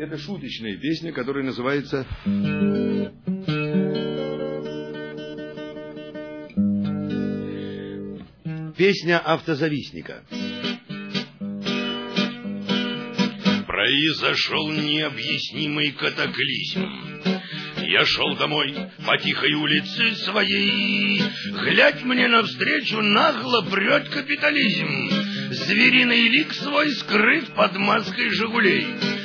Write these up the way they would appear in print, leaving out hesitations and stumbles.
Это шуточная песня, которая называется «Песня автозавистника». Произошел необъяснимый катаклизм. Я шел домой по тихой улице своей. Глядь, мне навстречу нагло прет капитализм. Звериный лик свой скрыт под маской «Жигулей».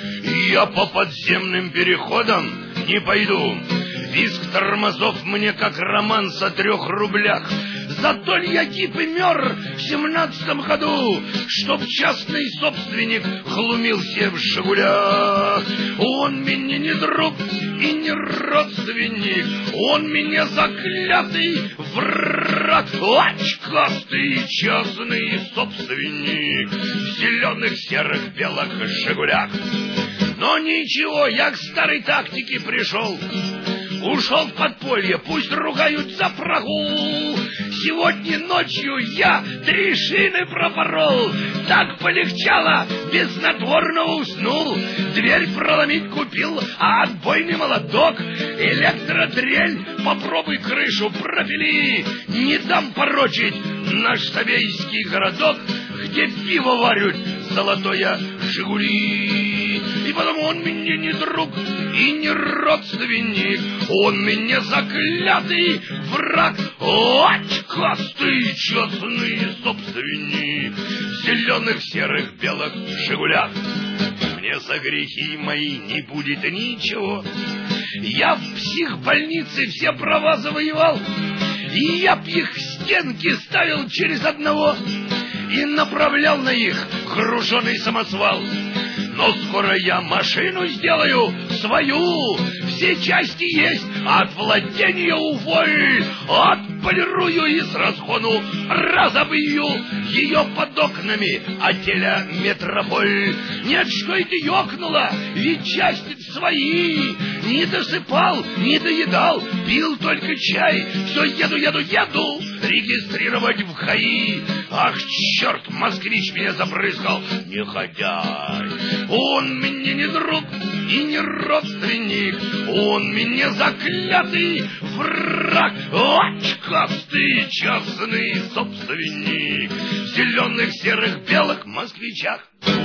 Я по подземным переходам не пойду. Визг тормозов мне как романс о 3 рублях. Зато я тип и мер в 17-м году, чтоб частный собственник глумился в «Жигулях». Он мне не друг и не родственник, он меня заклятый враг, очкастый частный собственник в зеленых, серых, белых «Жигулях». Но ничего, я к старой тактике пришел. Ушел в подполье, пусть ругают за прогул. Сегодня ночью я 3 шины пропорол. Так полегчало, без снотворного уснул. Дверь проломить купил, а отбойный молоток. Электродрель, попробуй крышу пропили. Не дам порочить наш Совейский городок, где пиво варят золотое «Жигули». И потому он мне не друг и не родственник, он мне заклятый враг, очкастый частный собственник в зеленых, серых, белых «Жигулях». Мне за грехи мои не будет ничего. Я в психбольнице все права завоевал, и я б их стенки ставил через одного и направлял на их груженый самосвал. Но скоро я машину сделаю свою, все части есть, от владения уволь, отполирую и с разгону разобью ее под окнами отеля «Метрополь». Нет, что это ёкнуло, ведь части свои. Не досыпал, не доедал, пил только чай. Все еду регистрировать в ГАИ. Ах, черт, москвич меня забрызгал, негодяй. Он мне не друг и не родственник, он мне заклятый враг, очкастый частный собственник в зеленых, серых, белых москвичах.